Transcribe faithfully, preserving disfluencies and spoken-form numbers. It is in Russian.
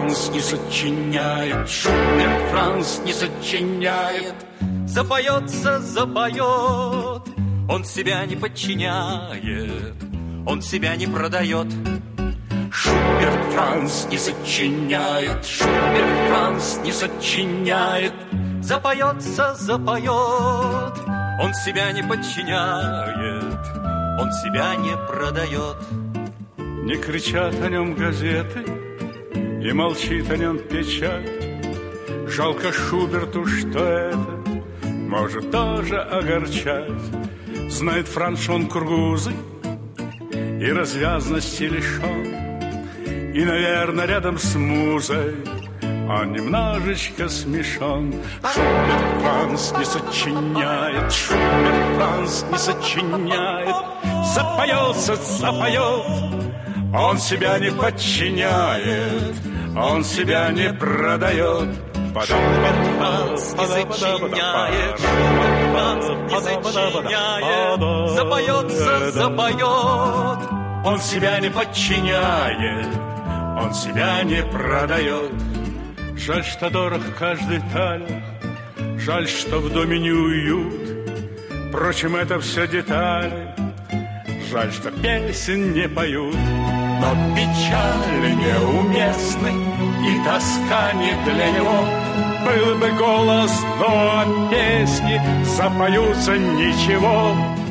Франц не сочиняет, Шуберт Франц не сочиняет. Запоется, запоет, он себя не подчиняет, он себя не продает. Шуберт Франц не сочиняет, Шуберт Франц не сочиняет. Запоется, запоет, он себя не подчиняет, он себя не продает. Не кричат о нем газеты, и молчит о нем печать. Жалко Шуберту, что это может тоже огорчать. Знает Франц, что он кургузый и развязности лишен, и, наверное, рядом с музой он немножечко смешон. Шуберт Франц не сочиняет, Шуберт Франц не сочиняет. Запоется, запоет, он себя не подчиняет, он себя не продает. Шуберт Франц не сочиняет, Шуберт Франц не сочиняет. Запоется, запоет, он себя не подчиняет, он себя не продает. Жаль, что дорог каждый талер, жаль, что в доме не уют. Впрочем, это все детали, жаль, что песен не поют. Но печали неуместны и тоска не для него. Был бы голос, но от песни запоются ничего.